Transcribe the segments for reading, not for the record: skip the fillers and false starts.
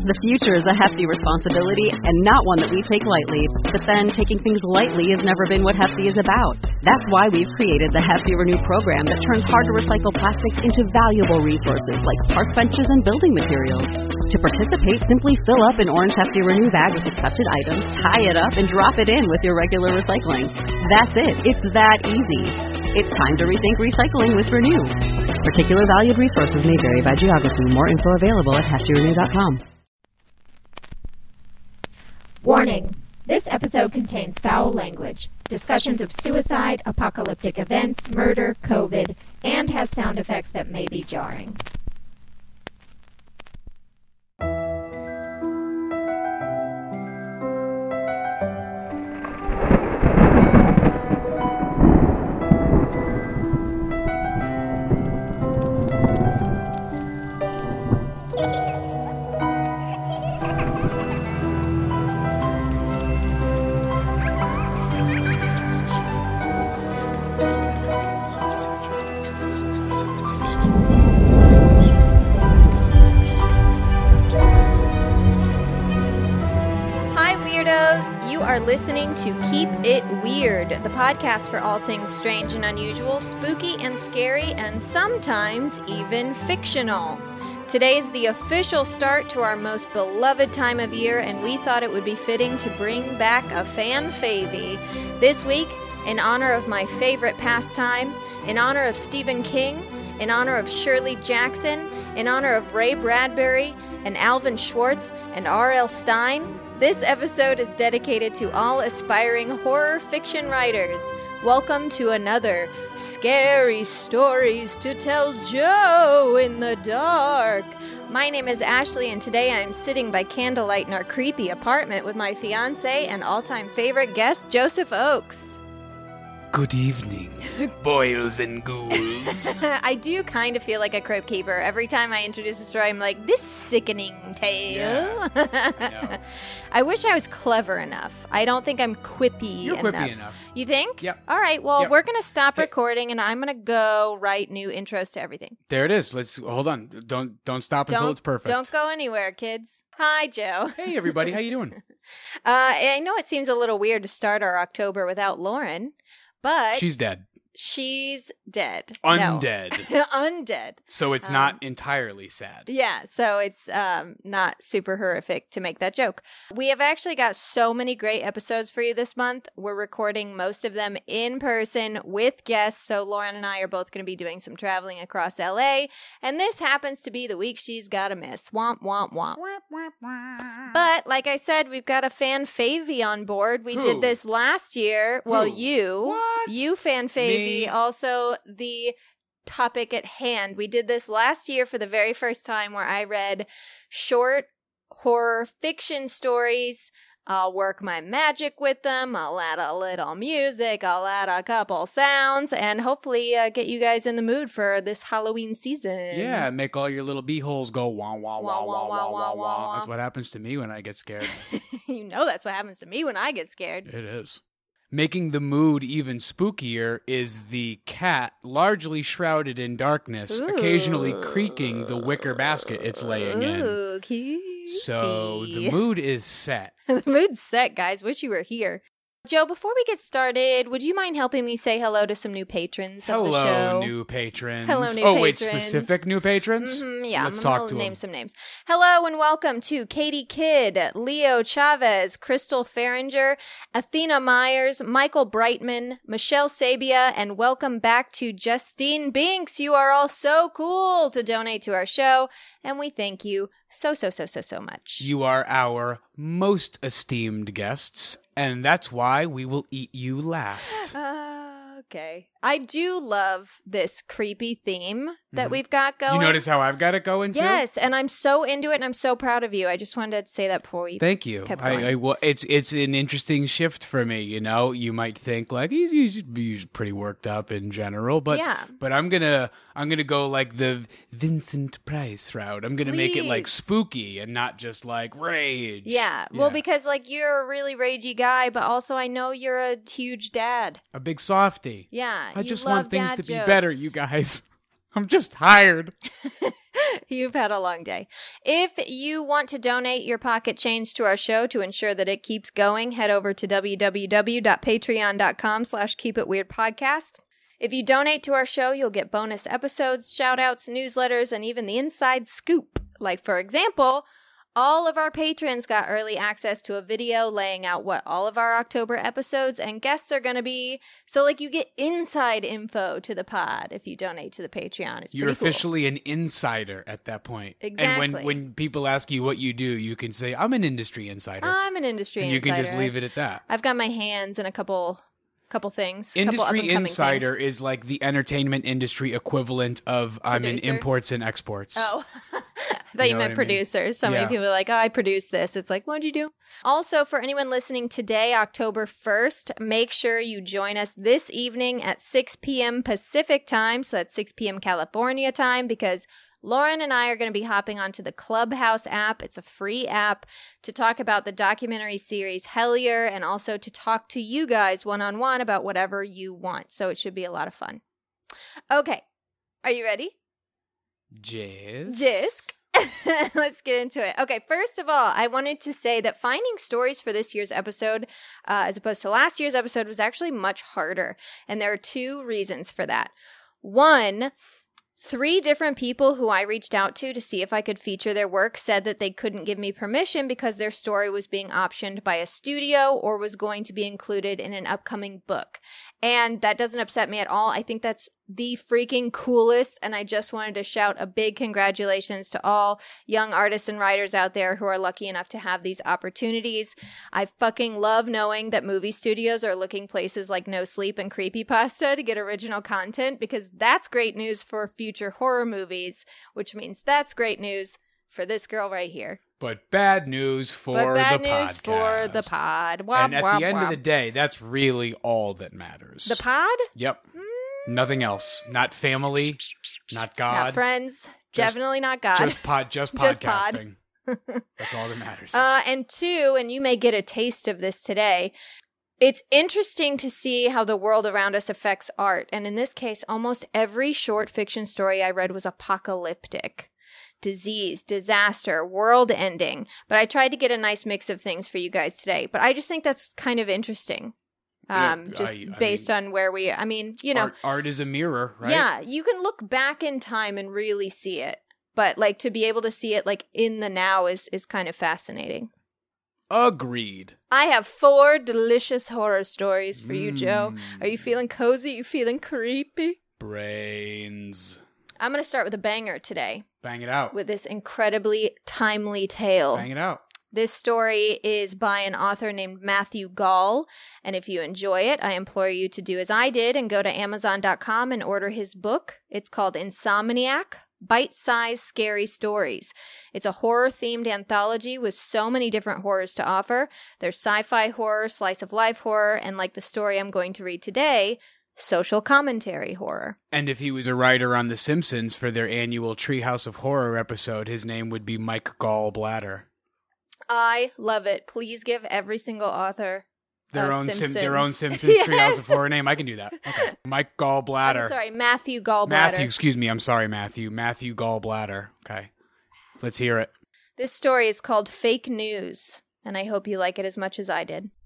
The future is a hefty responsibility and not one that we take lightly. But then, taking things lightly has never been what Hefty is about. That's why we've created the Hefty Renew program that turns hard-to-recycle plastics into valuable resources like park benches and building materials. To participate, simply fill up an orange Hefty Renew bag with accepted items, tie it up, and drop it in with your regular recycling. That's it. It's that easy. It's time to rethink recycling with Renew. Particular valued resources may vary by geography. More info available at heftyrenew.com. Warning. This episode contains foul language, discussions of suicide, apocalyptic events, murder, COVID, and has sound effects that may be jarring. Listening to Keep It Weird, the podcast for all things strange and unusual, spooky and scary, and sometimes even fictional. Today is the official start to our most beloved time of year, and we thought it would be fitting to bring back a fan favy. This week, in honor of my favorite pastime, in honor of Stephen King, in honor of Shirley Jackson, in honor of Ray Bradbury and Alvin Schwartz and R.L. Stine, this episode is dedicated to all aspiring horror fiction writers. Welcome to another Scary Stories to Tell Joe in the Dark. My name is Ashley, and today I'm sitting by candlelight in our creepy apartment with my fiancé and all-time favorite guest, Joseph Oakes. Good evening, boils and ghouls. I do kind of feel like a crypt keeper. Every time I introduce a story, I'm like, this sickening tale. Yeah. I wish I was clever enough. I don't think I'm quippy You're enough. quippy enough. You think? Yep. All right, well, Yep. we're going to stop recording, and I'm going to go write new intros to everything. There it is. Let's hold on. Don't stop until it's perfect. Don't go anywhere, kids. Hi, Joe. Hey, everybody. How you doing? I know it seems a little weird to start our October without Lauren, but She's dead. She's dead. Undead. No. Undead. So it's not entirely sad. Yeah, so it's not super horrific to make that joke. We have actually got so many great episodes for you this month. We're recording most of them in person with guests, so Lauren and I are both going to be doing some traveling across LA, and this happens to be the week she's got to miss. Womp, womp, womp. But, like I said, we've got a fan favy on board. We did this last year. Well, you fan favy. Also, the topic at hand. We did this last year for the very first time, where I read short horror fiction stories. I'll work my magic with them. I'll add a little music. I'll add a couple sounds, and hopefully get you guys in the mood for this Halloween season. Yeah, make all your little beeholes go wah, wah, wah, wah, wah, wah, wah. That's what happens to me when I get scared. You know that's what happens to me when I get scared. It is. Making the mood even spookier is the cat, largely shrouded in darkness, occasionally creaking the wicker basket it's laying in. Cute. So the mood is set. The mood's set, guys. Wish you were here. Joe, before we get started, would you mind helping me say hello to some new patrons of the show? Hello, new patrons. Hello, new wait, patrons. specific new patrons? Yeah, Let's I'm talk going to to name them. some names. Hello and welcome to Katie Kidd, Leo Chavez, Crystal Farringer, Athena Myers, Michael Brightman, Michelle Sabia, and welcome back to Justine Binks. You are all so cool to donate to our show, and we thank you so much. You are our most esteemed guests, and that's why we will eat you last. Okay. I do love this creepy theme that we've got going. You notice how I've got it going too? Yes, and I'm so into it, and I'm so proud of you. I just wanted to say that before we Thank you. kept going. Well, it's an interesting shift for me. You know, you might think like he's pretty worked up in general, but Yeah. but I'm gonna go like the Vincent Price route. I'm gonna make it like Please. spooky and not just like rage. Yeah. Well, because like you're a really ragey guy, but also I know you're a huge dad. a big softy. Yeah. I you just love want things dad to be jokes. better, you guys. I'm just tired. You've had a long day. If you want to donate your pocket change to our show to ensure that it keeps going, head over to www.patreon.com/keepitweirdpodcast. If you donate to our show, you'll get bonus episodes, shout-outs, newsletters, and even the inside scoop. Like, for example, all of our patrons got early access to a video laying out what all of our October episodes and guests are going to be. So, like, you get inside info to the pod if you donate to the Patreon. It's You're pretty cool. officially an insider at that point. Exactly. And when people ask you what you do, you can say, I'm an industry insider. I'm an industry and you insider. can just leave it at that. I've got my hands in a couple things. Industry insider things. is like the entertainment industry equivalent of I'm in Producer? imports and exports. Oh, I thought you meant producers. So many people are like, oh, I produce this. It's like, what'd you do? Also, for anyone listening today, October 1st, make sure you join us this evening at 6 p.m. Pacific time. So that's 6 p.m. California time, because Lauren and I are going to be hopping onto the Clubhouse app. It's a free app to talk about the documentary series Hellier, and also to talk to you guys one-on-one about whatever you want. So it should be a lot of fun. Okay. Are you ready? Jisk. Let's get into it. Okay, first of all, I wanted to say that finding stories for this year's episode, as opposed to last year's episode, was actually much harder. And there are two reasons for that. One, 3 different people who I reached out to see if I could feature their work said that they couldn't give me permission because their story was being optioned by a studio or was going to be included in an upcoming book. And that doesn't upset me at all. I think that's the freaking coolest. And I just wanted to shout a big congratulations to all young artists and writers out there who are lucky enough to have these opportunities. I fucking love knowing that movie studios are looking places like No Sleep and Creepypasta to get original content, because that's great news for future horror movies, which means that's great news for this girl right here. But bad news for the podcast. For the pod. Womp, and at womp, the end womp. of the day, that's really all that matters. The pod? Yep. Nothing else. Not family, not God. Not friends. Definitely not God. Just podcasting. That's all that matters. And 2, and you may get a taste of this today, it's interesting to see how the world around us affects art. And in this case, almost every short fiction story I read was apocalyptic. Disease, disaster, world ending. But I tried to get a nice mix of things for you guys today. But I just think that's kind of interesting. Based on where we, art is a mirror, right? Yeah, you can look back in time and really see it. But like to be able to see it like in the now is kind of fascinating. Agreed. I have 4 delicious horror stories for you, Joe. Are you feeling cozy? You feeling creepy? Brains. I'm going to start with a banger today. Bang it out. With this incredibly timely tale. Bang it out. This story is by an author named Matthew Gall, and if you enjoy it, I implore you to do as I did and go to Amazon.com and order his book. It's called Insomniac, Bite-Sized Scary Stories. It's a horror-themed anthology with so many different horrors to offer. There's sci-fi horror, slice-of-life horror, and like the story I'm going to read today, social commentary horror. And if he was a writer on The Simpsons for their annual Treehouse of Horror episode, his name would be Mike Gallbladder. I love it. Please give every single author their own Simpsons yes. Treehouse of Horror name. I can do that. Okay. Mike Gallbladder. I'm sorry, Matthew Gallbladder. Excuse me. I'm sorry, Matthew. Matthew Gallbladder. Okay. Let's hear it. This story is called Fake News, and I hope you like it as much as I did.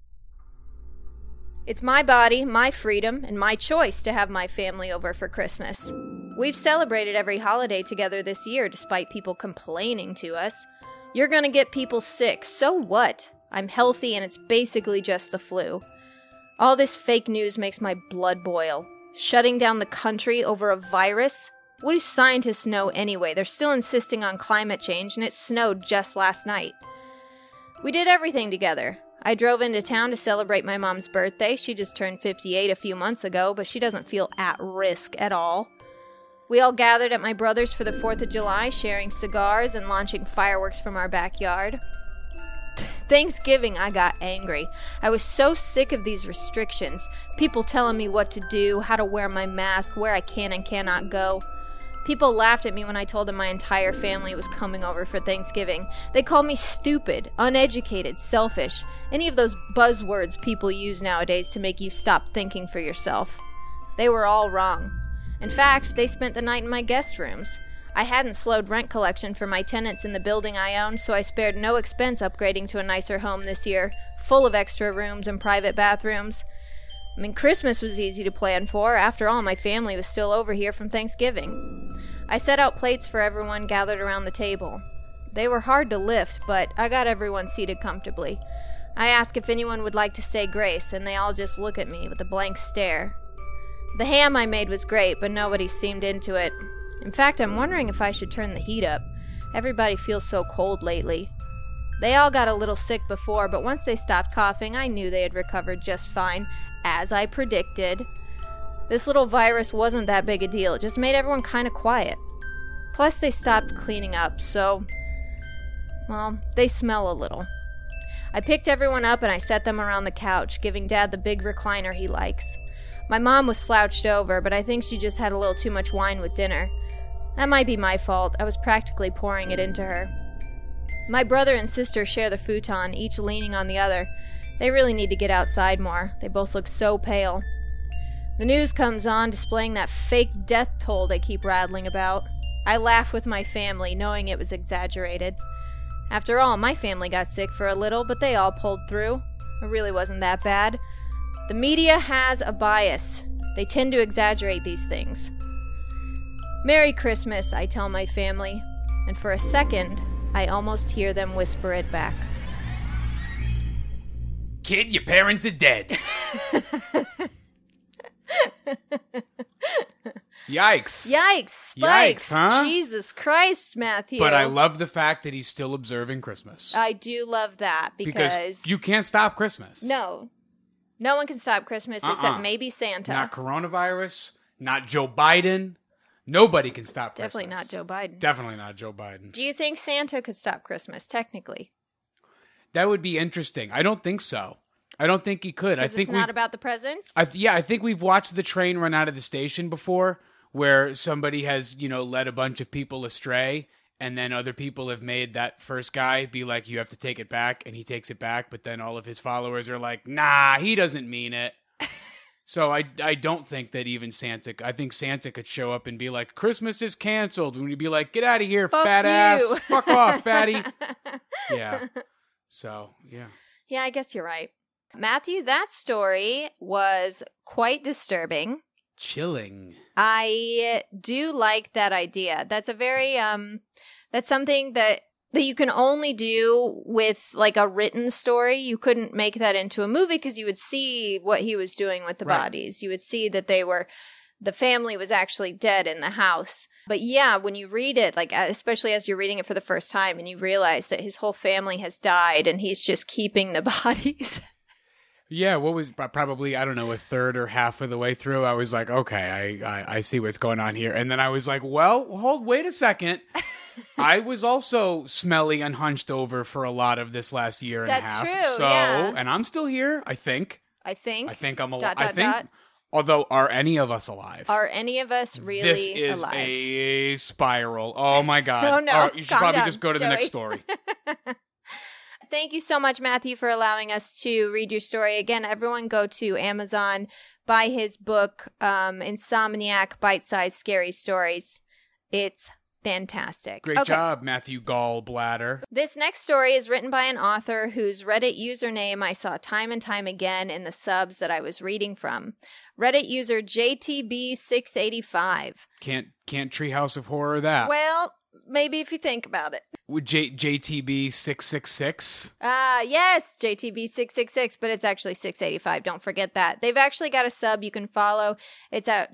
It's my body, my freedom, and my choice to have my family over for Christmas. We've celebrated every holiday together this year despite people complaining to us. You're gonna get people sick, so what? I'm healthy and it's basically just the flu. All this fake news makes my blood boil. Shutting down the country over a virus? What do scientists know anyway? They're still insisting on climate change and it snowed just last night. We did everything together. I drove into town to celebrate my mom's birthday. She just turned 58 a few months ago, but she doesn't feel at risk at all. We all gathered at my brother's for the 4th of July, sharing cigars and launching fireworks from our backyard. Thanksgiving, I got angry. I was so sick of these restrictions. People telling me what to do, how to wear my mask, where I can and cannot go. People laughed at me when I told them my entire family was coming over for Thanksgiving. They called me stupid, uneducated, selfish, any of those buzzwords people use nowadays to make you stop thinking for yourself. They were all wrong. In fact, they spent the night in my guest rooms. I hadn't slowed rent collection for my tenants in the building I owned, so I spared no expense upgrading to a nicer home this year, full of extra rooms and private bathrooms. I mean, Christmas was easy to plan for. After all, my family was still over here from Thanksgiving. I set out plates for everyone gathered around the table. They were hard to lift, but I got everyone seated comfortably. I asked if anyone would like to say grace, and they all just look at me with a blank stare. The ham I made was great, but nobody seemed into it. In fact, I'm wondering if I should turn the heat up. Everybody feels so cold lately. They all got a little sick before, but once they stopped coughing, I knew they had recovered just fine, as I predicted. This little virus wasn't that big a deal. It just made everyone kind of quiet. Plus, they stopped cleaning up, so, well, they smell a little. I picked everyone up and I set them around the couch, giving Dad the big recliner he likes. My mom was slouched over, but I think she just had a little too much wine with dinner. That might be my fault. I was practically pouring it into her. My brother and sister share the futon, each leaning on the other. They really need to get outside more. They both look so pale. The news comes on, displaying that fake death toll they keep rattling about. I laugh with my family, knowing it was exaggerated. After all, my family got sick for a little, but they all pulled through. It really wasn't that bad. The media has a bias. They tend to exaggerate these things. Merry Christmas, I tell my family, and for a second, I almost hear them whisper it back. Kid, your parents are dead. Yikes. Yikes, Spikes. Yikes, huh? Jesus Christ, Matthew. But I love the fact that he's still observing Christmas. I do love that because you can't stop Christmas. No. No one can stop Christmas except maybe Santa. Not coronavirus, not Joe Biden. Nobody can stop Definitely Christmas. not Joe Biden. Definitely not Joe Biden. Do you think Santa could stop Christmas, technically? That would be interesting. I don't think so. I don't think he could. I think it's not about the presents? I think we've watched the train run out of the station before, where somebody has, led a bunch of people astray, and then other people have made that first guy be like, you have to take it back, and he takes it back, but then all of his followers are like, nah, he doesn't mean it. So I don't think that even Santa, I think Santa could show up and be like, Christmas is canceled. And we'd be like, get out of here, Fuck fat you. ass. Fuck off, fatty. Yeah. So, yeah. Yeah, I guess you're right. Matthew, that story was quite disturbing. Chilling. I do like that idea. That's a very, that's something that you can only do with like a written story. You couldn't make that into a movie because you would see what he was doing with the bodies. You would see that the family was actually dead in the house. But yeah, when you read it, like especially as you're reading it for the first time and you realize that his whole family has died and he's just keeping the bodies. Yeah, what was probably, I don't know, a third or half of the way through, I was like, okay, I see what's going on here. And then I was like, well, wait a second. I was also smelly and hunched over for a lot of this last year and a half. That's true, So, yeah. And I'm still here, I think. I think I'm alive. ... I think, although, are any of us alive? Are any of us really This is alive? a spiral. Oh, my God. Oh, no. All right, you should Calm probably down, just go to the Joey. next story. Thank you so much, Matthew, for allowing us to read your story. Again, everyone go to Amazon, buy his book, Insomniac Bite-Sized Scary Stories. It's fantastic. Great job, Matthew Gallbladder. This next story is written by an author whose Reddit username I saw time and time again in the subs that I was reading from. Reddit user JTB685. Can't Treehouse of Horror that. Well, maybe if you think about it. With JTB666. Yes, JTB666, but it's actually 685. Don't forget that. They've actually got a sub you can follow. It's at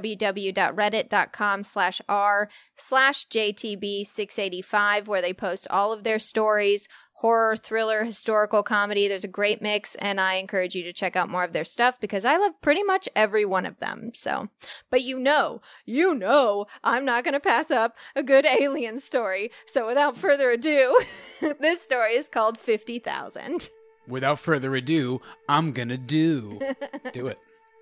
www.reddit.com/r/JTB685, where they post all of their stories, horror, thriller, historical comedy. There's a great mix, and I encourage you to check out more of their stuff because I love pretty much every one of them. So, but you know, I'm not going to pass up a good alien story. So without further ado, this story is called 50,000. Without further ado, I'm gonna do it.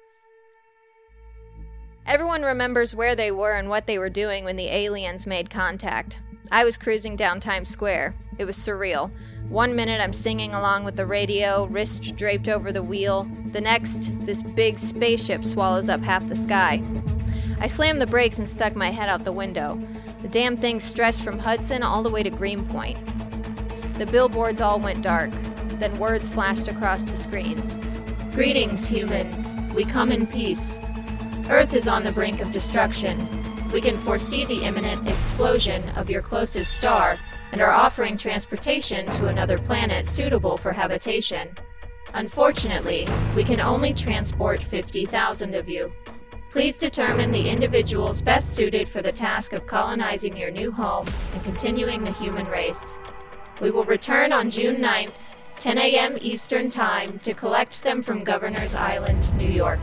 Everyone remembers where they were and what they were doing when the aliens made contact. I was cruising down Times Square. It was surreal. 1 minute I'm singing along with the radio, wrist draped over the wheel. The next, this big spaceship swallows up half the sky. I slammed the brakes and stuck my head out the window. The damn thing stretched from Hudson all the way to Greenpoint. The billboards all went dark. Then words flashed across the screens. Greetings, humans. We come in peace. Earth is on the brink of destruction. We can foresee the imminent explosion of your closest star and are offering transportation to another planet suitable for habitation. Unfortunately, we can only transport 50,000 of you. Please determine the individuals best suited for the task of colonizing your new home and continuing the human race. We will return on June 9th, 10 a.m. Eastern Time, to collect them from Governor's Island, New York.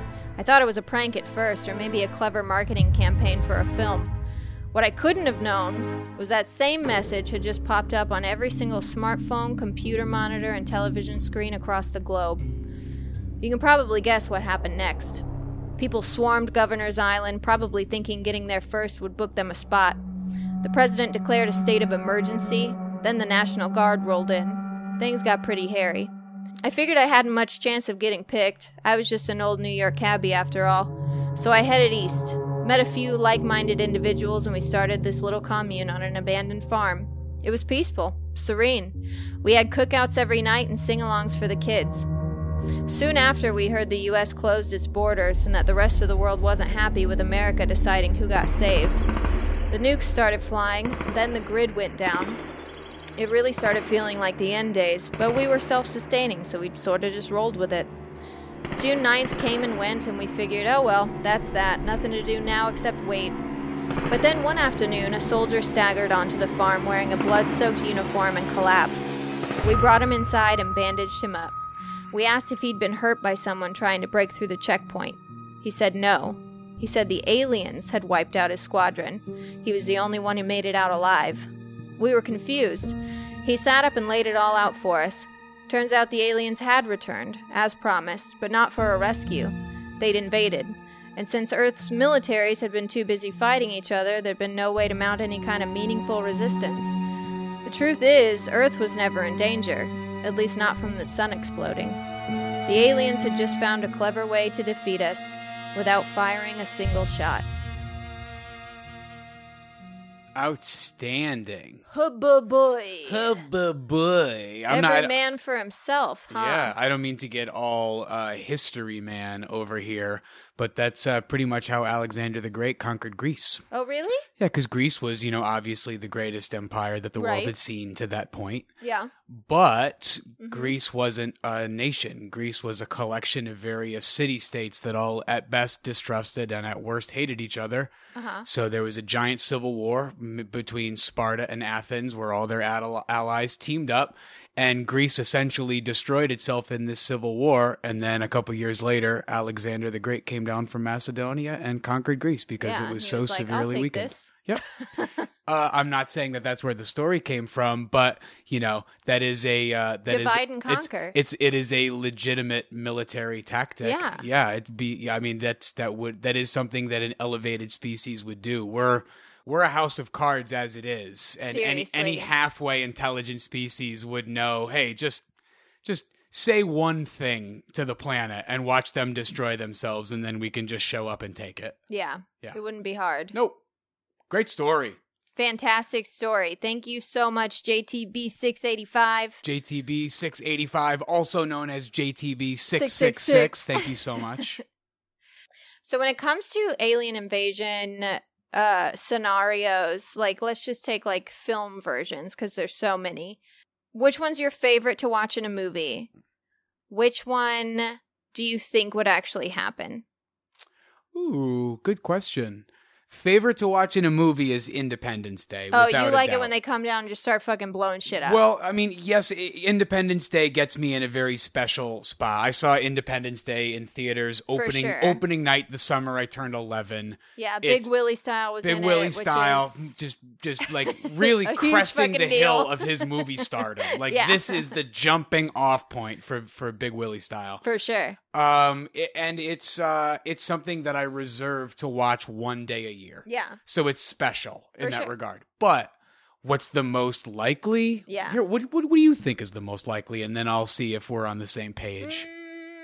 I thought it was a prank at first, or maybe a clever marketing campaign for a film. What I couldn't have known was that same message had just popped up on every single smartphone, computer monitor, and television screen across the globe. You can probably guess what happened next. People swarmed Governor's Island, probably thinking getting there first would book them a spot. The president declared a state of emergency, then the National Guard rolled in. Things got pretty hairy. I figured I hadn't much chance of getting picked. I was just an old New York cabbie after all. So I headed east, met a few like-minded individuals, and we started this little commune on an abandoned farm. It was peaceful, serene. We had cookouts every night and sing-alongs for the kids. Soon after, we heard the U.S. closed its borders and that the rest of the world wasn't happy with America deciding who got saved. The nukes started flying, then the grid went down. It really started feeling like the end days, but we were self-sustaining, so we sort of just rolled with it. June 9th came and went, and we figured, oh well, that's that. Nothing to do now except wait. But then one afternoon, a soldier staggered onto the farm wearing a blood-soaked uniform and collapsed. We brought him inside and bandaged him up. We asked if he'd been hurt by someone trying to break through the checkpoint. He said no. He said the aliens had wiped out his squadron. He was the only one who made it out alive. We were confused. He sat up and laid it all out for us. Turns out the aliens had returned, as promised, but not for a rescue. They'd invaded. And since Earth's militaries had been too busy fighting each other, there'd been no way to mount any kind of meaningful resistance. The truth is, Earth was never in danger, at least not from the sun exploding. The aliens had just found a clever way to defeat us without firing a single shot. Outstanding. Hubba boy. Hubba boy. Every man for himself, huh? Yeah, I don't mean to get all history man over here, but that's pretty much how Alexander the Great conquered Greece. Oh, really? Yeah, because Greece was, obviously the greatest empire that the world had seen to that point. Yeah. But Greece wasn't a nation. Greece was a collection of various city-states that all at best distrusted and at worst hated each other. Uh-huh. So there was a giant civil war between Sparta and Athens where all their allies teamed up, and Greece essentially destroyed itself in this civil war. And then a couple years later, Alexander the Great came down from Macedonia and conquered Greece because it was so severely weakened. Yep. I'm not saying that that's where the story came from, but that is a divide and conquer. It is a legitimate military tactic. Yeah. Yeah. That is something that an elevated species would do. We're a house of cards as it is, and any halfway intelligent species would know. Hey, just say one thing to the planet and watch them destroy themselves, and then we can just show up and take it. Yeah. It wouldn't be hard. Nope. Great story. Fantastic story. Thank you so much, JTB685. JTB685, also known as JTB666. Thank you so much. So when it comes to alien invasion scenarios, let's just take film versions because there's so many. Which one's your favorite to watch in a movie? Which one do you think would actually happen? Ooh, good question. Favorite to watch in a movie is Independence Day. Oh, you like it when they come down and just start fucking blowing shit up. Well, I mean, yes, Independence Day gets me in a very special spot. I saw Independence Day in theaters opening night the summer I turned 11. Yeah, Big Willie style was in it. Big Willie style, just really cresting the hill of his movie stardom. This is the jumping off point for Big Willie style. For sure. And it's something that I reserve to watch one day a year. Yeah. So it's special in that regard. But what's the most likely? Yeah. Here, what do you think is the most likely? And then I'll see if we're on the same page.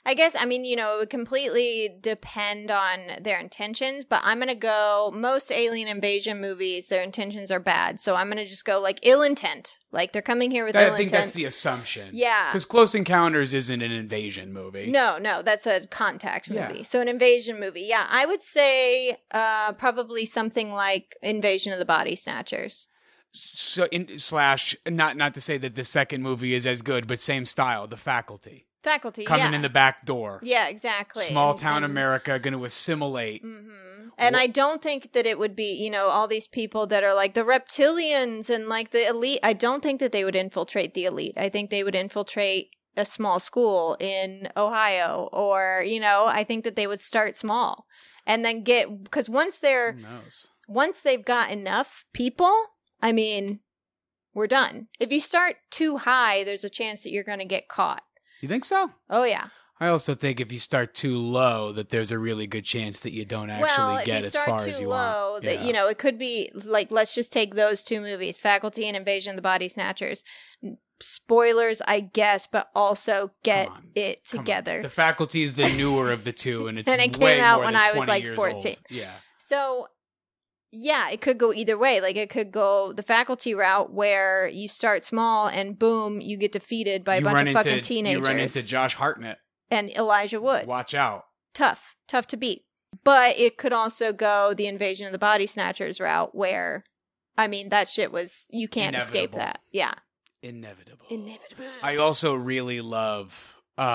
I guess, I mean, it would completely depend on their intentions, but I'm going to go, most alien invasion movies, their intentions are bad. So I'm going to just go like ill intent. Like they're coming here with ill intent. I think that's the assumption. Yeah. Because Close Encounters isn't an invasion movie. No, that's a contact movie. Yeah. So an invasion movie. Yeah, I would say probably something like Invasion of the Body Snatchers. So not to say that the second movie is as good, but same style, The Faculty. Coming in the back door. Yeah, exactly. Small town America going to assimilate. Mm-hmm. And I don't think that it would be, all these people that are like the reptilians and like the elite. I don't think that they would infiltrate the elite. I think they would infiltrate a small school in Ohio or, I think that they would start small and then because once they've got enough people, I mean, we're done. If you start too high, there's a chance that you're going to get caught. You think so? Oh, yeah. I also think if you start too low, that there's a really good chance that you don't actually get as far as you want. That, it could be like, let's just take those two movies, Faculty and Invasion of the Body Snatchers. Spoilers, I guess, but also get it together. The Faculty is the newer of the two, and it's and it way came out more when than I 20 was like years 14. Old. Yeah. So, yeah, it could go either way. Like, it could go the Faculty route where you start small and boom, you get defeated by a bunch of fucking teenagers. You run into Josh Hartnett. And Elijah Wood. Watch out. Tough to beat. But it could also go the Invasion of the Body Snatchers route where, I mean, that shit was, you can't escape that. Yeah. Inevitable. I also really love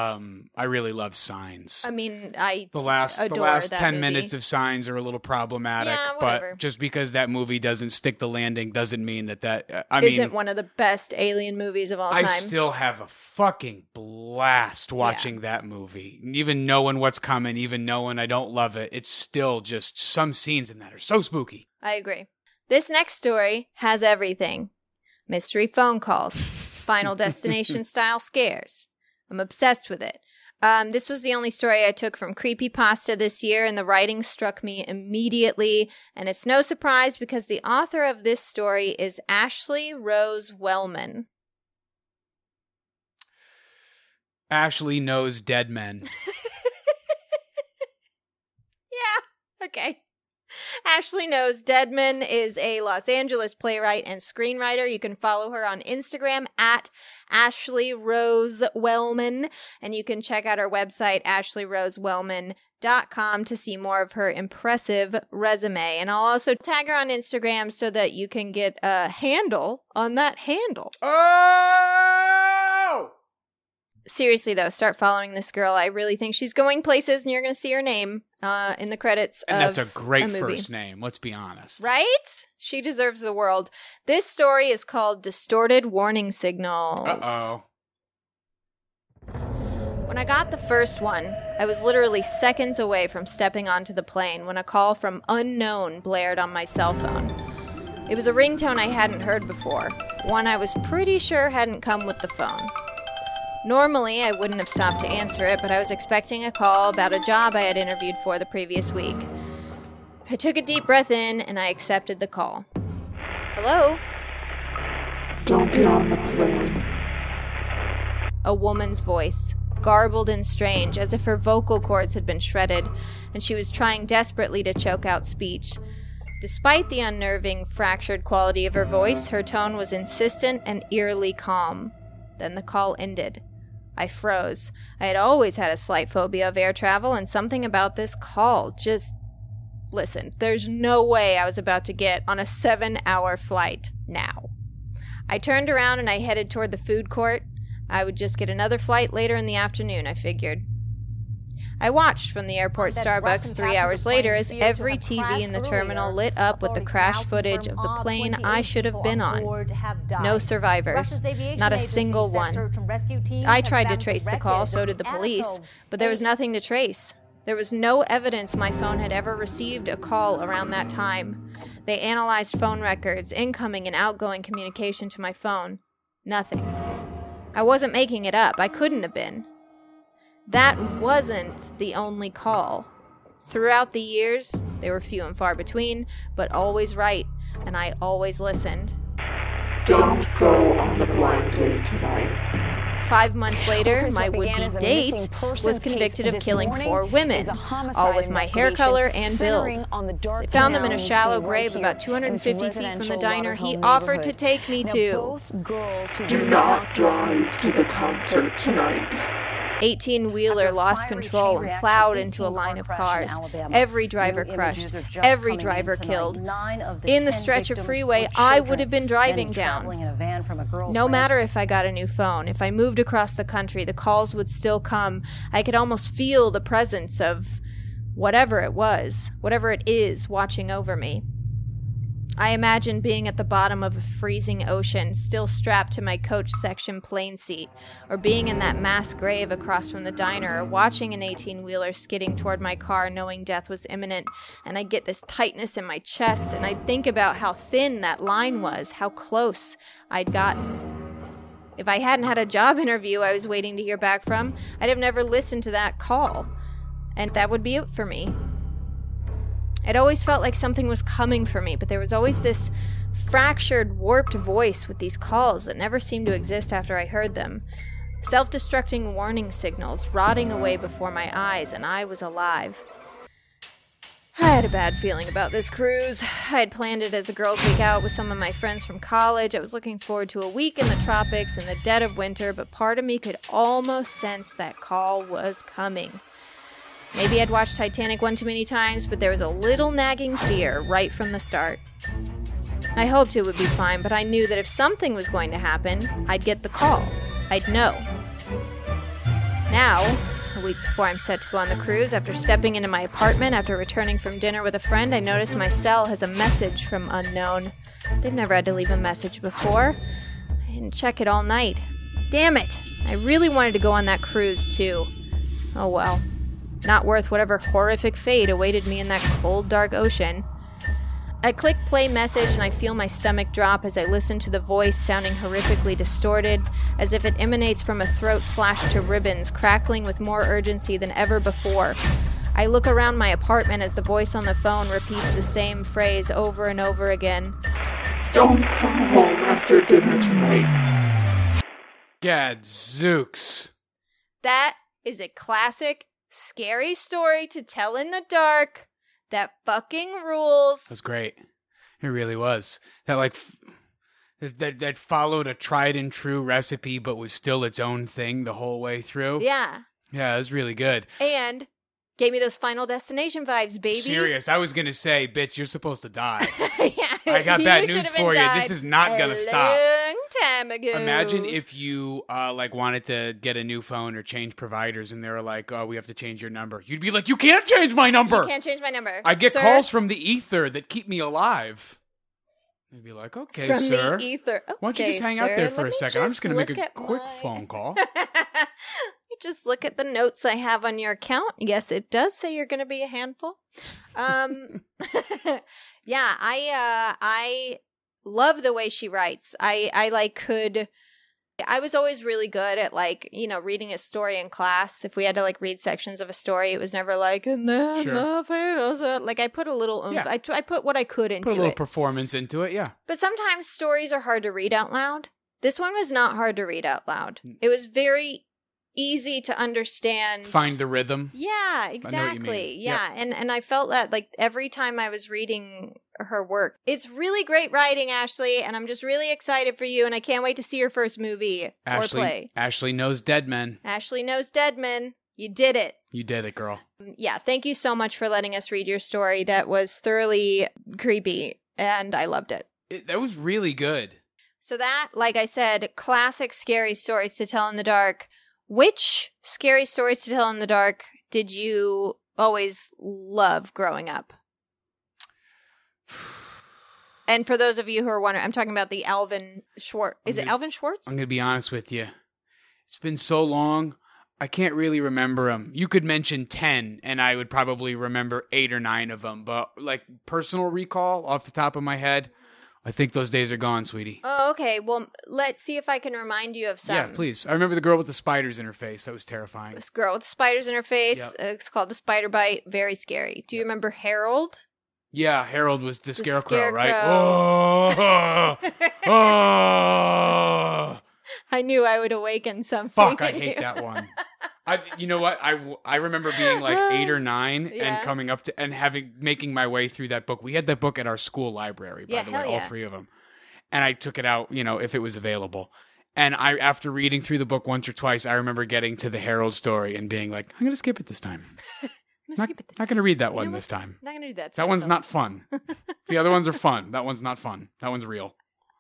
Signs. I mean, the last 10 minutes of Signs are a little problematic, but just because that movie doesn't stick the landing doesn't mean that isn't one of the best alien movies of all time. I still have a fucking blast watching that movie. Even knowing what's coming, even knowing I don't love it, it's still just some scenes in that are so spooky. I agree. This next story has everything. Mystery phone calls, Final Destination style scares. I'm obsessed with it. This was the only story I took from Creepypasta this year, and the writing struck me immediately. And it's no surprise because the author of this story is Ashley Rose Wellman. Ashley knows dead men. Yeah, okay. Ashley Knows Deadman is a Los Angeles playwright and screenwriter. You can follow her on Instagram at Ashley Rose Wellman, and you can check out her website, ashley-rose-wellman.com, to see more of her impressive resume. And I'll also tag her on Instagram so that you can get a handle on that handle. Oh! Seriously, though, start following this girl. I really think she's going places, and you're going to see her name in the credits and of that's a great movie. First name, let's be honest. Right? She deserves the world. This story is called Distorted Warning Signals. Uh-oh. When I got the first one, I was literally seconds away from stepping onto the plane when a call from unknown blared on my cell phone. It was a ringtone I hadn't heard before, one I was pretty sure hadn't come with the phone. Normally, I wouldn't have stopped to answer it, but I was expecting a call about a job I had interviewed for the previous week. I took a deep breath in, and I accepted the call. Hello? Don't get on the plane. A woman's voice, garbled and strange, as if her vocal cords had been shredded, and she was trying desperately to choke out speech. Despite the unnerving, fractured quality of her voice, her tone was insistent and eerily calm. Then the call ended. I froze. I had always had a slight phobia of air travel, and something about this call just... Listen, there's no way I was about to get on a 7-hour flight now. I turned around and I headed toward the food court. I would just get another flight later in the afternoon, I figured. I watched from the airport Starbucks 3 hours later as every TV in the terminal lit up with the crash footage of the plane I should have been on. No survivors. Not a single one. I tried to trace the call, so did the police, but there was nothing to trace. There was no evidence my phone had ever received a call around that time. They analyzed phone records, incoming and outgoing communication to my phone. Nothing. I wasn't making it up. I couldn't have been. That wasn't the only call. Throughout the years, they were few and far between, but always right, and I always listened. Don't go on the blind date tonight. 5 months later, my would-be date was convicted of killing 4 women, all with my hair color and build. They found them in a shallow grave about 250 feet from the diner he offered to take me to. Do not drive to the concert tonight. 18-wheeler lost control and plowed into a line of cars. Every driver crushed, every driver killed. In the stretch of freeway I would have been driving down. No matter if I got a new phone, if I moved across the country, the calls would still come. I could almost feel the presence of whatever it was, whatever it is, watching over me. I imagined being at the bottom of a freezing ocean, still strapped to my coach section plane seat, or being in that mass grave across from the diner, or watching an 18-wheeler skidding toward my car knowing death was imminent, and I'd get this tightness in my chest, and I'd think about how thin that line was, how close I'd gotten. If I hadn't had a job interview I was waiting to hear back from, I'd have never listened to that call, and that would be it for me. It always felt like something was coming for me, but there was always this fractured, warped voice with these calls that never seemed to exist after I heard them. Self-destructing warning signals rotting away before my eyes, and I was alive. I had a bad feeling about this cruise. I had planned it as a girls' week out with some of my friends from college. I was looking forward to a week in the tropics in the dead of winter, but part of me could almost sense that call was coming. Maybe I'd watched Titanic one too many times, but there was a little nagging fear right from the start. I hoped it would be fine, but I knew that if something was going to happen, I'd get the call. I'd know. Now, a week before I'm set to go on the cruise, after stepping into my apartment after returning from dinner with a friend, I noticed my cell has a message from unknown. They've never had to leave a message before. I didn't check it all night. Damn it! I really wanted to go on that cruise, too. Oh well. Not worth whatever horrific fate awaited me in that cold, dark ocean. I click play message and I feel my stomach drop as I listen to the voice sounding horrifically distorted, as if it emanates from a throat slashed to ribbons, crackling with more urgency than ever before. I look around my apartment as the voice on the phone repeats the same phrase over and over again. Don't come home after dinner tonight. Gadzooks. That is a classic scary story to tell in the dark. That fucking rules. That's great. It really was. That that followed a tried and true recipe, but was still its own thing the whole way through. Yeah. Yeah, it was really good. And gave me those Final Destination vibes, baby. Serious. I was going to say, bitch, you're supposed to die. Yeah, I got bad you news for you. This is not going to stop. Long time ago. Imagine if you wanted to get a new phone or change providers and they were like, oh, we have to change your number. You'd be like, you can't change my number. You can't change my number. I get Sir? calls from the ether that keep me alive. I'd be like, okay, From sir. the ether. Okay, why don't you just hang out there for a second? I'm just going to make a quick phone call. Just look at the notes I have on your account. Yes, it does say you're going to be a handful. Yeah, I love the way she writes. I was always really good at reading a story in class. If we had to read sections of a story, it was never like, and then the fate like I put a little oomph. Yeah. I put what I could into it. Put a little performance into it, yeah. But sometimes stories are hard to read out loud. This one was not hard to read out loud. It was very easy to understand. Find the rhythm. Yeah, exactly. Yeah. Yep. And I felt that every time I was reading her work. It's really great writing, Ashley, and I'm just really excited for you, and I can't wait to see your first movie or play. Ashley knows Dead Men. Ashley knows Dead Men. You did it. You did it, girl. Yeah, thank you so much for letting us read your story. That was thoroughly creepy, and I loved it. That was really good. So that, like I said, classic scary stories to tell in the dark. Which scary stories to tell in the dark did you always love growing up? And for those of you who are wondering, I'm talking about the Alvin Schwartz. Is it Alvin Schwartz? I'm going to be honest with you. It's been so long, I can't really remember them. You could mention 10, and I would probably remember 8 or 9 of them. But personal recall off the top of my head, I think those days are gone, sweetie. Oh, okay. Well, let's see if I can remind you of some. Yeah, please. I remember the girl with the spiders in her face. That was terrifying. This girl with the spiders in her face. Yep. It's called the spider bite. Very scary. Do you remember Harold? Yeah, Harold was the scarecrow, scarecrow. right? Oh, oh. I knew I would awaken something. Fuck, I in hate you. that one. You know what? I remember being like 8 or 9 Yeah. and coming up to and making my way through that book. We had that book at our school library, by Yeah, the way, hell all yeah. 3 of them. And I took it out, if it was available. And after reading through the book once or twice, I remember getting to the Harold story and being like, I'm going to skip it this time. Not going to read that one this time. I'm not going to do that. That one's not fun. The other ones are fun. That one's not fun. That one's real.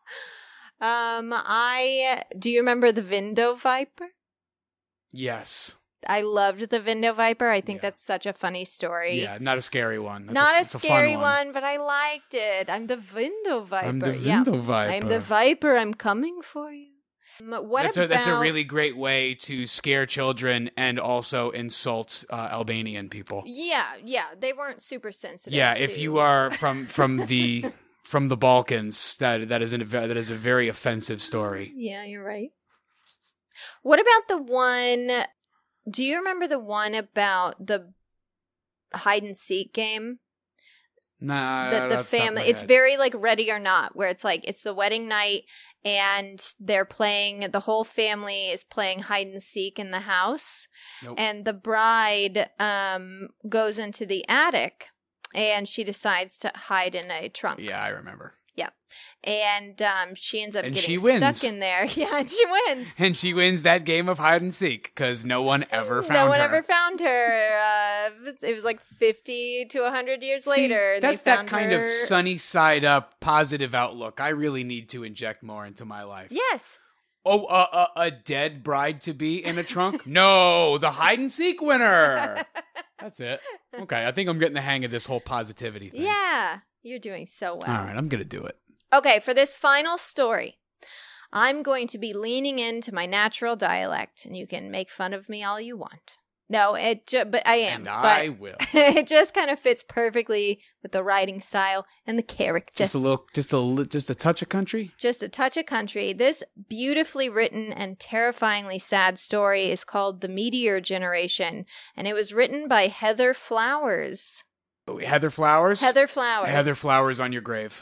Do you remember the Vindo Viper? Yes. I loved the Vindo Viper. I think Yeah. that's such a funny story. Yeah, not a scary one. Not it's a a fun scary one, but I liked it. I'm the Vindo Viper. I'm the Yeah. Vindo Viper. I'm the Viper. I'm coming for you. That's a really great way to scare children and also insult Albanian people. Yeah, they weren't super sensitive. Yeah, if you are from the Balkans, that is a very offensive story. Yeah, you're right. What about the one? Do you remember the one about the hide and seek game? Nah, That the family, it's very like Ready or Not, where it's like it's the wedding night and they're playing, the whole family is playing hide and seek in the house. Nope. And the bride goes into the attic and she decides to hide in a trunk. Yeah, I remember. Yeah. And she ends up And getting she wins. stuck in there. Yeah, and she wins. And she wins that game of hide and seek because no one ever found her. No one ever found her. It was like 50 to 100 years later. See, that's they that found kind her. of sunny side up, positive outlook. I really need to inject more into my life. Yes. Oh, a dead bride to be in a trunk? No, the hide and seek winner. That's it. Okay, I think I'm getting the hang of this whole positivity thing. Yeah. You're doing so well. All right, I'm going to do it. Okay, for this final story, I'm going to be leaning into my natural dialect, and you can make fun of me all you want. No, but I am. And I will. It just kind of fits perfectly with the writing style and the character. Just a touch of country? Just a touch of country. This beautifully written and terrifyingly sad story is called The Meteor Generation, and it was written by Heather Flowers. Heather Flowers? Heather Flowers. Heather Flowers on your grave.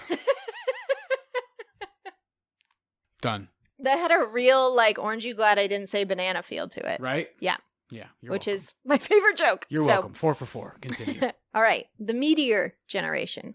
Done. That had a real, like, Orange You Glad I Didn't Say Banana feel to it. Right? Yeah. Yeah. Which welcome. is my favorite joke. You're welcome. 4 for 4. Continue. All right. The Meteor Generation.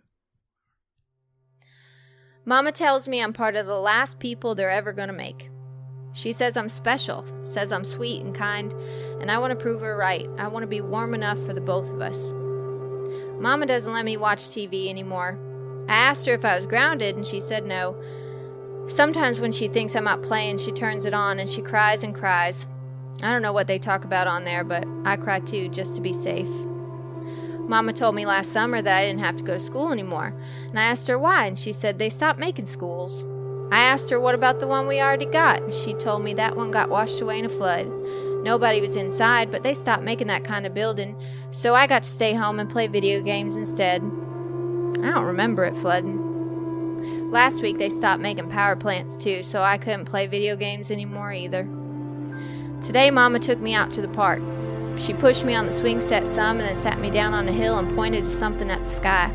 Mama tells me I'm part of the last people they're ever going to make. She says I'm special, says I'm sweet and kind, and I want to prove her right. I want to be warm enough for the both of us. Mama doesn't let me watch TV anymore. I asked her if I was grounded, and she said no. Sometimes when she thinks I'm out playing, she turns it on and she cries and cries. I don't know what they talk about on there, but I cry too, just to be safe. Mama told me last summer that I didn't have to go to school anymore, and I asked her why, and she said they stopped making schools. I asked her what about the one we already got, and she told me that one got washed away in a flood. Nobody was inside, but they stopped making that kind of building, so I got to stay home and play video games instead. I don't remember it flooding. Last week they stopped making power plants too, so I couldn't play video games anymore either. Today Mama took me out to the park. She pushed me on the swing set some and then sat me down on a hill and pointed to something at the sky.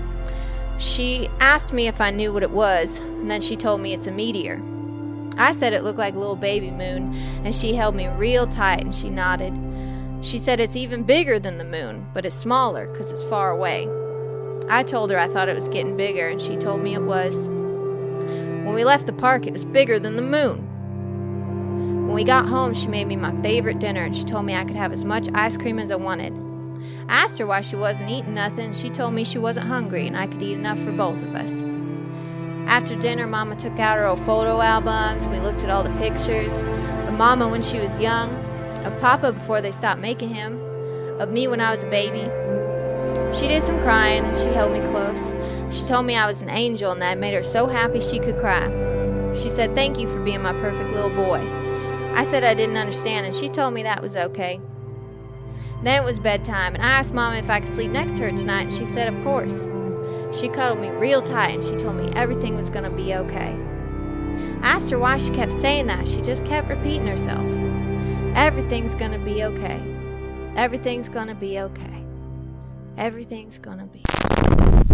She asked me if I knew what it was, and then she told me it's a meteor. I said it looked like a little baby moon, and she held me real tight and she nodded. She said it's even bigger than the moon, but it's smaller because it's far away. I told her I thought it was getting bigger, and she told me it was. When we left the park, it was bigger than the moon. When we got home, she made me my favorite dinner, and she told me I could have as much ice cream as I wanted. I asked her why she wasn't eating nothing, and she told me she wasn't hungry, and I could eat enough for both of us. After dinner, Mama took out her old photo albums, and we looked at all the pictures of Mama when she was young, of Papa before they stopped making him, of me when I was a baby. She did some crying, and she held me close. She told me I was an angel, and that made her so happy she could cry. She said, "Thank you for being my perfect little boy." I said I didn't understand, and she told me that was okay. Then it was bedtime, and I asked Mama if I could sleep next to her tonight, and she said, of course. She cuddled me real tight, and she told me everything was going to be okay. I asked her why she kept saying that. She just kept repeating herself. Everything's going to be okay. Everything's going to be okay. Everything's going to be okay.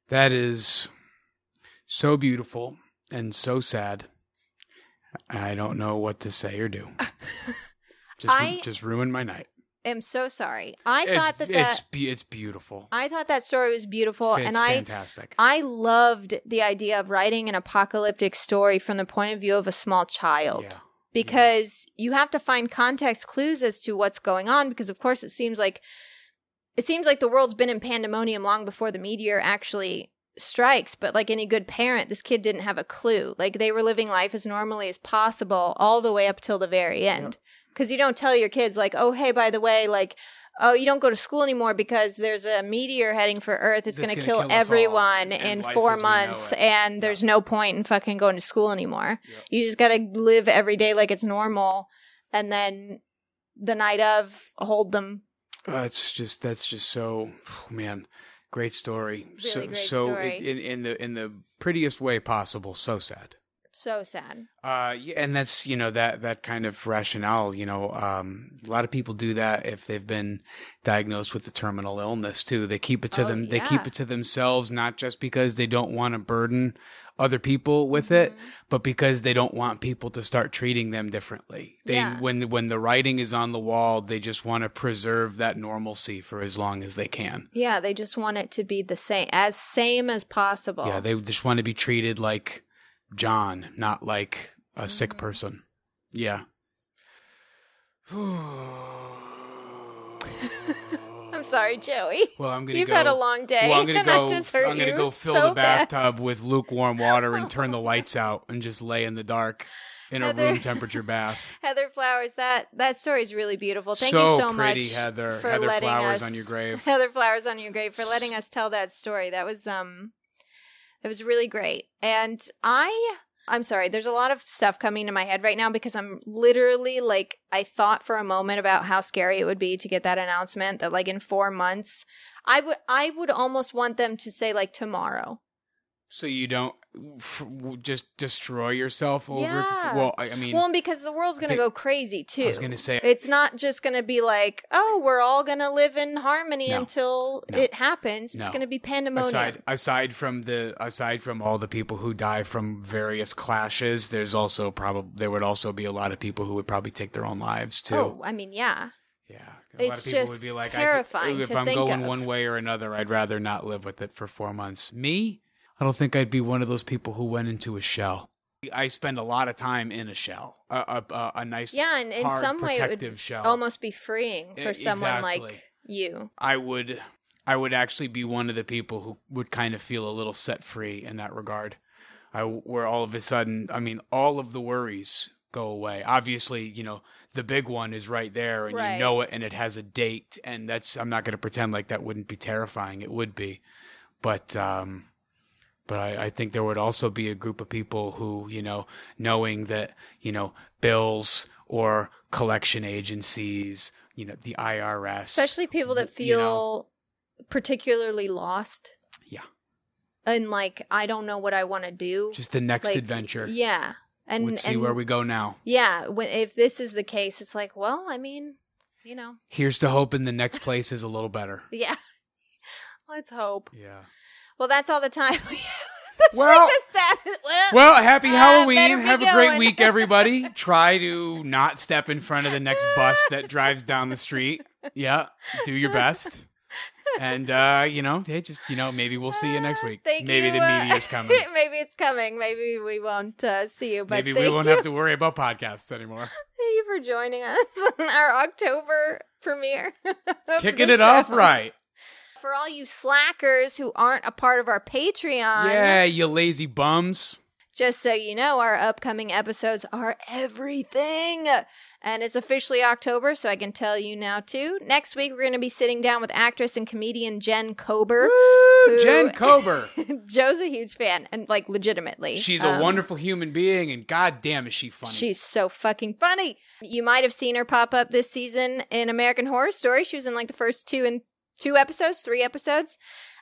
That is so beautiful and so sad. I don't know what to say or do. Just ruined my night. I'm so sorry. I thought it's beautiful. I thought that story was beautiful, It's and fantastic. I loved the idea of writing an apocalyptic story from the point of view of a small child. Yeah. Because you have to find context clues as to what's going on, because of course it seems like the world's been in pandemonium long before the meteor actually strikes, but like any good parent, this kid didn't have a clue. Like, they were living life as normally as possible all the way up till the very end. Because you don't tell your kids, like, oh, hey, by the way, like, oh, you don't go to school anymore because there's a meteor heading for Earth. It's going to kill everyone in 4 months, and there's no point in fucking going to school anymore. Yep. You just got to live every day like it's normal, and then the night of, hold them. That's just so, man, great story. Really great story. In the prettiest way possible. So sad. So sad. Yeah, and that's, that kind of rationale, a lot of people do that if they've been diagnosed with a terminal illness too. They keep it to them. Yeah. They keep it to themselves, not just because they don't want to burden other people with it, but because they don't want people to start treating them differently. When the writing is on the wall, they just want to preserve that normalcy for as long as they can. Yeah, they just want it to be the same as possible. Yeah, they just want to be treated like John, not like a sick person. Yeah. I'm sorry, Joey. Well, You've had a long day. Well, I'm gonna go fill so the bathtub with lukewarm water and turn the lights out and just lay in the dark in a room temperature bath. Heather Flowers, that story is really beautiful. Thank you so much, Heather. for Heather letting Flowers us on your grave. Heather Flowers on your grave for letting us tell that story. That was really great. And I'm sorry, there's a lot of stuff coming to my head right now because I'm literally like, I thought for a moment about how scary it would be to get that announcement that like in 4 months, I would almost want them to say like tomorrow. So you don't just destroy yourself over? Yeah. Well, I mean... Well, because the world's going to go crazy, too. I was going to say... It's not just going to be like, oh, we're all going to live in harmony until it happens. It's going to be pandemonium. Aside from all the people who die from various clashes, there would also be a lot of people who would probably take their own lives, too. Oh, I mean, yeah. Yeah. A lot of people would be like, terrifying if I'm going one way or another, I'd rather not live with it for 4 months. Me? I don't think I'd be one of those people who went into a shell. I spend a lot of time in a shell, a nice, and in hard, some way it would shell. Almost be freeing for someone like you. I would actually be one of the people who would kind of feel a little set free in that regard. Where all of a sudden, I mean, all of the worries go away. Obviously, the big one is right there, and you know it, and it has a date, and I'm not going to pretend like that wouldn't be terrifying. It would be, but I think there would also be a group of people who, knowing that, bills or collection agencies, the IRS. Especially people that feel particularly lost. Yeah. And like, I don't know what I want to do. Just the next adventure. Yeah. And see where we go now. Yeah. If this is the case, it's like, well, I mean, Here's to hoping the next place is a little better. Yeah. Let's hope. Yeah. Well, that's all the time we have. Well, happy Halloween. Have a great week, everybody. Try to not step in front of the next bus that drives down the street. Yeah. Do your best. And, maybe we'll see you next week. Maybe the meteor's coming. Maybe it's coming. Maybe we won't see you. But maybe we won't have to worry about podcasts anymore. Thank you for joining us on our October premiere. Kicking it off right. For all you slackers who aren't a part of our Patreon. Yeah, you lazy bums. Just so you know, our upcoming episodes are everything. And it's officially October, so I can tell you now, too. Next week, we're going to be sitting down with actress and comedian Jen Kober. Woo, Jen Kober. Joe's a huge fan, and like, legitimately. She's a wonderful human being, and goddamn is she funny. She's so fucking funny. You might have seen her pop up this season in American Horror Story. She was in like the first 3 episodes.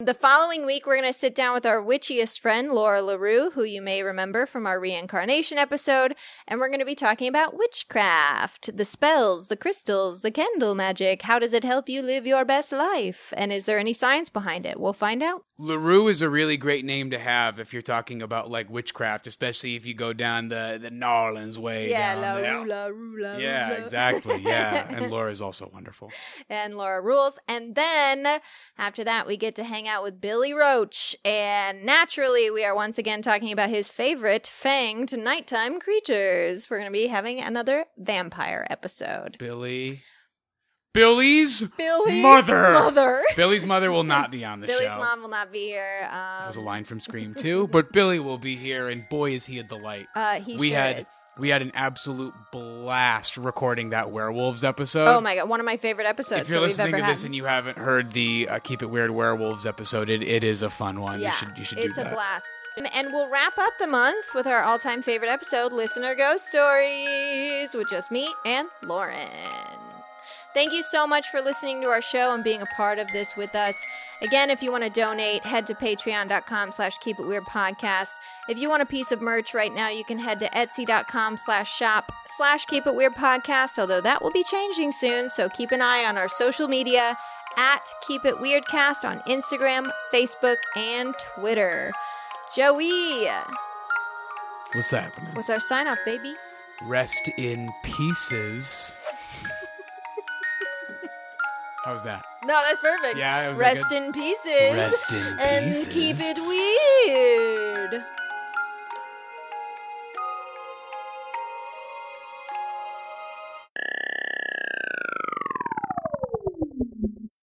The following week, we're going to sit down with our witchiest friend, Laura LaRue, who you may remember from our reincarnation episode, and we're going to be talking about witchcraft, the spells, the crystals, the candle magic. How does it help you live your best life? And is there any science behind it? We'll find out. LaRue is a really great name to have if you're talking about like witchcraft, especially if you go down the Narlands way. Yeah, down there. LaRue. Yeah, exactly. Yeah, and Laura is also wonderful. And Laura rules. And then after that, we get to hang out with Billy Roach. And naturally, we are once again talking about his favorite fanged nighttime creatures. We're going to be having another vampire episode. Billy's Mother. Billy's mother will not be on the Billy's show. mom will not be here. That was a line from Scream 2, but Billy will be here, and boy, is he a delight. We had an absolute blast recording that werewolves episode. Oh my god, one of my favorite episodes. If you're that listening we've ever to this had. and you haven't heard the Keep It Weird werewolves episode, it is a fun one. Yeah, You should do it's that. a blast. And we'll wrap up the month with our all-time favorite episode, Listener Ghost Stories, with just me and Lauren. Thank you so much for listening to our show and being a part of this with us. Again, if you want to donate, head to patreon.com/keepitweirdpodcast. If you want a piece of merch right now, you can head to etsy.com/shop/keepitweirdpodcast, although that will be changing soon, so keep an eye on our social media at keepitweirdcast on Instagram, Facebook, and Twitter. Joey, What's happening? what's our sign-off, baby? Rest in pieces. How's that? No, that's perfect. Yeah, it was Rest good. in pieces. Rest in And pieces. keep it weird.